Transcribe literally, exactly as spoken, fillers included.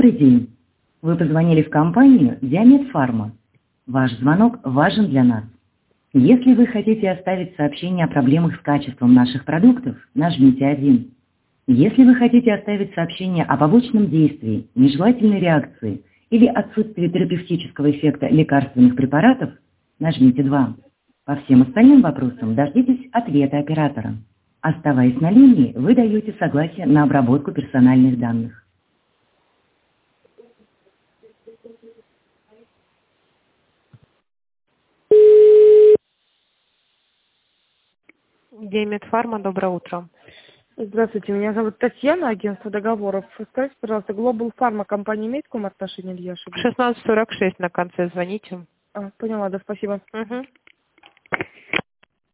Добрый день. Вы позвонили в компанию Диамет Фарма. Ваш звонок важен для нас. Если вы хотите оставить сообщение о проблемах с качеством наших продуктов, нажмите один. Если вы хотите оставить сообщение о побочном действии, нежелательной реакции или отсутствии терапевтического эффекта лекарственных препаратов, нажмите два. По всем остальным вопросам дождитесь ответа оператора. Оставаясь на линии, вы даете согласие на обработку персональных данных. Диамет Фарма, доброе утро. Здравствуйте, меня зовут Татьяна, агентство договоров. Скажите, пожалуйста, Global Pharma компания имеет к вам отношение, или я ошибаюсь? шестнадцать сорок шесть на конце звоните. А, поняла, да, спасибо. Угу.